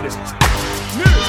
Stylist. Nyt!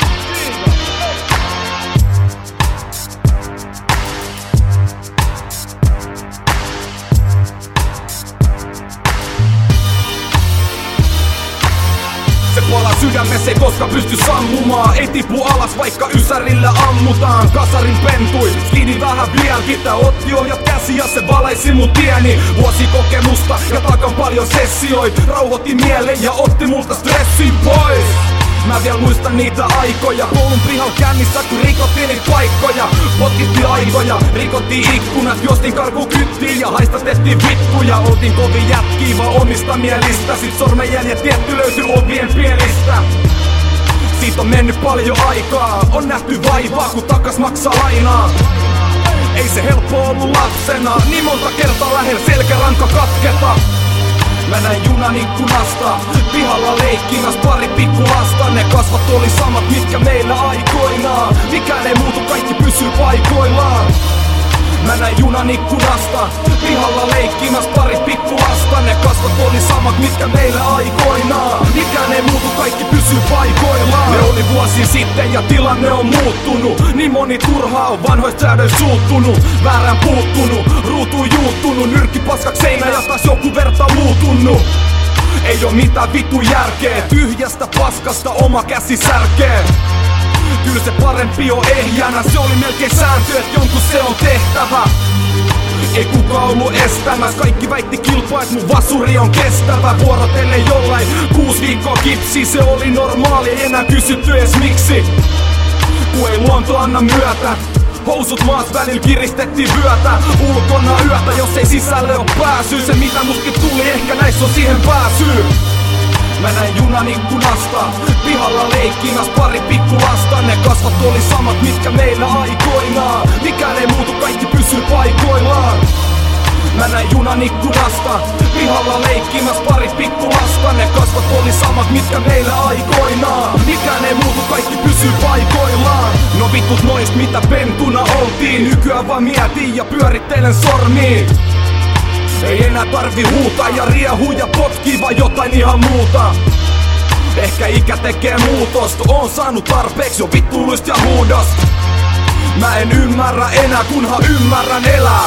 Se palaa sydämessä, ei koska pysty sammumaan. Ei tipu alas vaikka ysärillä ammutaan. Kasarin pentui, skidi vähän vieläkin. Tää otti ohjat käsi ja se valaisi mun tieni. Vuosikokemusta ja takan paljon sessioit. Rauhoitti mielen ja otti multa stressin pois. Mä vielä muistan niitä aikoja. Koulun pihal kännissä kun rikottiin niitä paikkoja. Potkittiin aivoja, rikottiin ikkunat. Juostiin karkuun kyttiin ja haistatettiin vittuja. Oltiin kovin jätkiä vaan omista mielistä. Sit sormenjäljet tietty löytyi ovien pielistä. Siitä on mennyt paljon aikaa. On nähty vaivaa kun takas maksaa lainaa. Ei se helppo ollut lapsena. Niin monta kertaa lähellä selkäranka katketa. Mä näin junan ikkunasta, pihalla leikkimäs pari pikkulasta. Ne kasvat oli samat mitkä meillä aikoinaan. Mikään ei muutu, kaikki pysyy paikoillaan. Mä näin junan ikkunasta, pihalla leikkimäs pari pikkulasta. Ne kasvat oli samat mitkä meillä aikoinaan. Mikään ei muutu, kaikki pysyy paikoillaan. Ne oli vuosi sitten ja tilanne on muuttunut. Niin moni turhaa on vanhoista säädöistä suuttunut. Väärään puuttunut, ruutuun juuttunut. Nyrkki paskaksi seinä ja taas joku verta luutunut. Ei oo mitään vittu järkeä, tyhjästä paskasta oma käsi särkee. Kyllä se parempi on ehjänä, se oli melkein sääntö, et jonkun se on tehtävä. Ei kukaan ollut estämäs, kaikki väitti kilpaa, et mun vasuri on kestävä. Vuorotellen jollain 6 viikkoa kipsi, se oli normaali, ei enää kysytty ees miksi. Kun ei luonto anna myötä, housut maas välillä kiristettiin vyötä. Ulkona yötä, jos ei sisälle oo pääsy. Se mitä muskin tuli, ehkä näissä on siihen pääsyy. Mä näin junan ikkunasta, pihalla leikkimäs pari pikkulasta. Ne kasvat oli samat mitkä meillä aikoinaan. Mikään ei muutu, kaikki pysyy paikoillaan. Mä näin junan ikkunasta, pihalla leikkimäs pari pikkulasta. Ne kasvat oli samat mitkä meillä aikoinaan. Mikään ei muutu, kaikki pysyy paikoillaan. No vitut noist mitä pentuna oltiin. Nykyään vaan mietin ja pyörittelen sormiin. Ei enää tarvi huutaa ja riehuu ja potkii vaan jotain ihan muuta. Ehkä ikä tekee muutosta, oon saanut tarpeeksi jo vittuiluista ja huudosta. Mä en ymmärrä enää kunhan ymmärrän elää.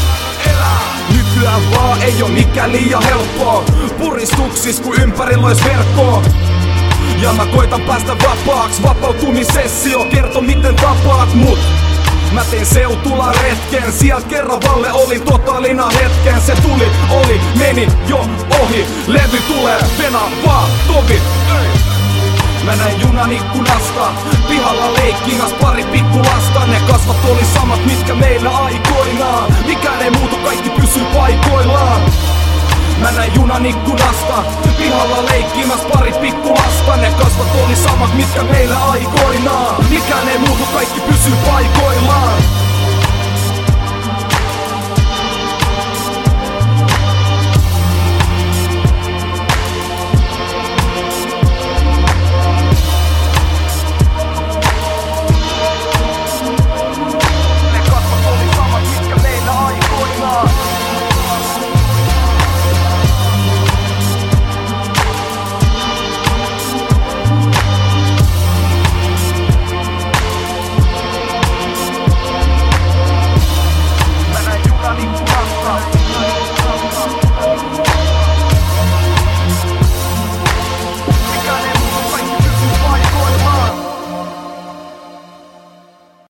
Nykyään vaan ei oo mikään liian helppoa. Puristuksis kun ympärillä ois verkkoa. Ja mä koitan päästä vapaaks, vapautumisessio kerto miten tapaat mut. Mä tein seutula retken, sielt Keravalle olin totaalina hetken. Se tuli, oli, meni jo ohi, levy tulee, venä vaan, tovi. Mä näin junan ikkunasta, pihalla leikkimäs pari pikkulasta. Ne kasvat oli samat mitkä meillä aikoinaan. Mikään ei muutu, kaikki pysyy paikoillaan. Mä näin junan ikkunasta, pihalla leikkimäs pari pikkulasta. Ne kasvat oli samat mitkä meillä aikoinaan. Mikään ei muutu, kaikki pysyy paikoillaan.